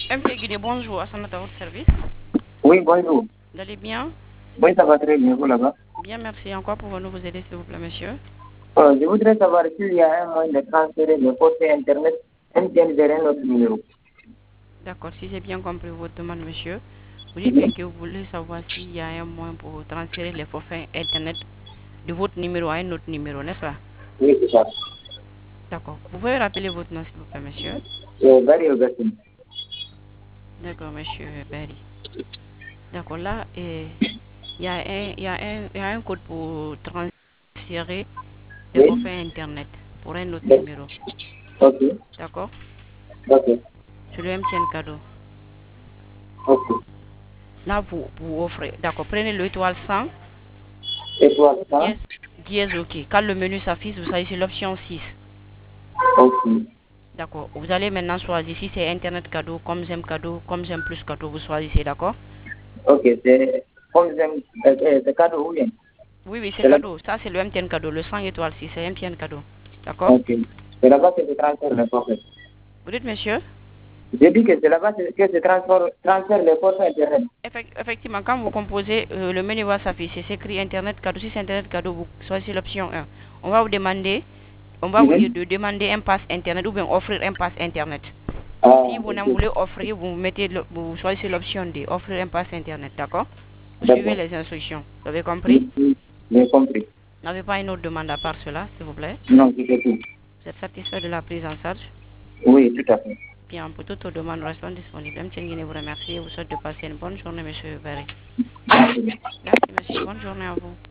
MP Guinée, bonjour, Assanat à votre service. Oui, bonjour. Vous allez bien? Oui, ça va très bien, vous là-bas. Bien, merci. En quoi pouvons-nous vous aider, s'il vous plaît, monsieur? Je voudrais savoir s'il y a un moyen de transférer le forfait Internet MTN vers un autre numéro. D'accord, si j'ai bien compris votre demande, monsieur, vous dites bien que vous voulez savoir s'il y a un moyen pour transférer les forfaits Internet de votre numéro à un autre numéro, n'est-ce pas? Oui, c'est ça. D'accord. Vous pouvez rappeler votre nom, s'il vous plaît, monsieur? Gary Augustine. D'accord, monsieur Barry. D'accord, là, il y a un code pour transférer les Oui, forfaits Internet pour un autre numéro. ok, D'accord? ok, C'est le MTN cadeau. ok. Là, vous offrez. D'accord, prenez l'étoile 100, Et toi, ça? dièse, dièse, ok. Quand le menu s'affiche, vous allez sur l'option 6. Ok, D'accord, vous allez maintenant choisir si c'est Internet cadeau, comme j'aime cadeau, comme j'aime plus cadeau, vous choisissez, d'accord? ok, c'est comme j'aime, c'est cadeau ou bien? Oui, oui, c'est C'est là, cadeau. Ça, c'est le MTN cadeau. Le 100 étoiles 6, c'est MTN cadeau. D'accord? ok. C'est là-bas que je transfère le forfait. Vous dites, monsieur? J'ai dit que c'est là-bas que je transfère le forfait Internet. Effectivement, quand vous composez, le menu va s'afficher. C'est écrit Internet cadeau. Si c'est Internet cadeau, vous choisissez l'option 1. On va vous demander, on va vous dire de demander un pass Internet ou bien offrir un pass Internet. Ah, Si vous n'en ok. voulez offrir, vous choisissez l'option D, offrir un pass Internet, d'accord? Vous suivez D'accord. les instructions. Vous avez compris? Oui, oui, j'ai compris. Vous n'avez pas une autre demande à part cela, s'il vous plaît? Non, c'est tout. Vous êtes satisfait de la prise en charge? Oui, tout à fait. Bien, pour toutes vos demandes, restons disponibles. MTN Guinée vous remercie et vous souhaite de passer une bonne journée, monsieur Barry. Merci. Merci, monsieur. Bonne journée à vous.